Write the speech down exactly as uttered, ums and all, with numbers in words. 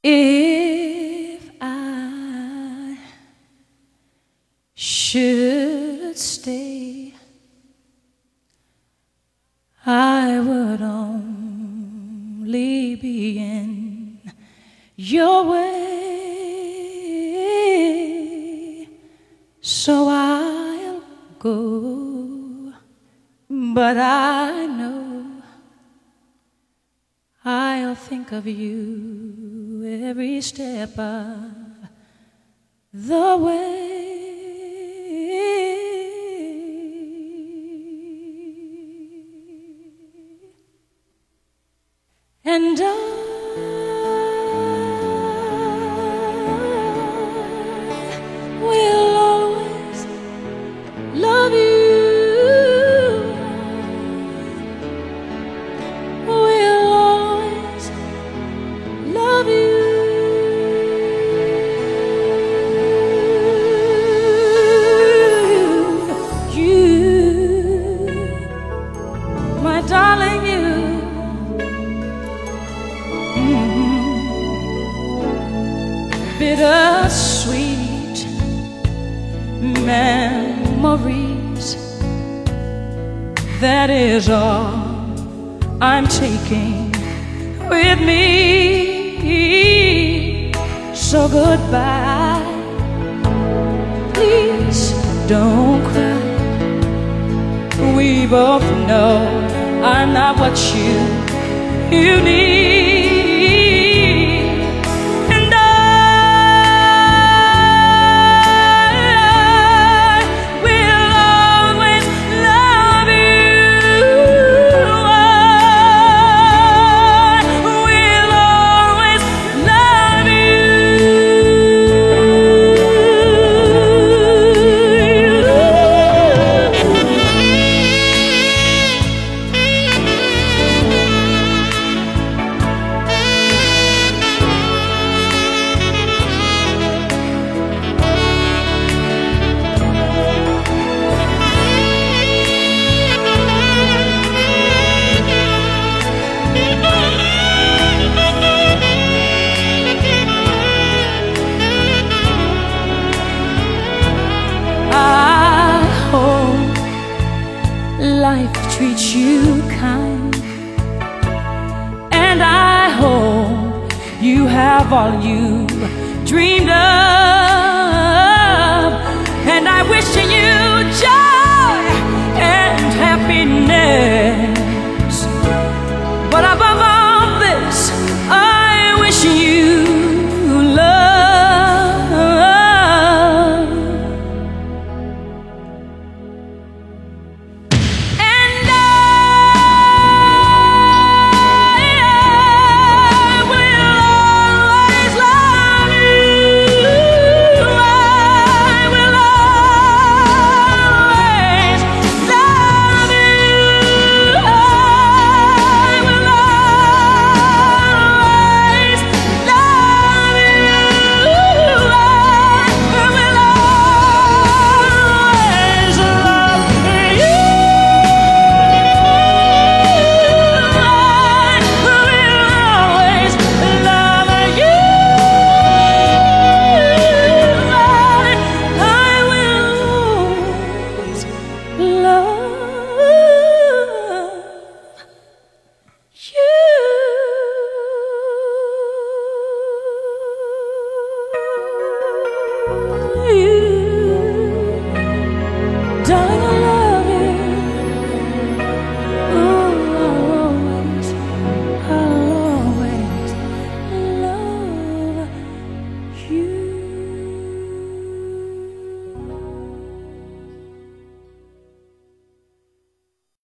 If I should stay, I would only be in your way, so I'll go, but I know I'll think of you every step of the way. And I will always love you. Will always love you. You, my darling, you. Bittersweet memories, that is all I'm taking with me. So goodbye, please don't cry. We both know I'm not what you, you need. Life treats you kind, and I hope you have all you dreamed of, and I wish you joy and happiness.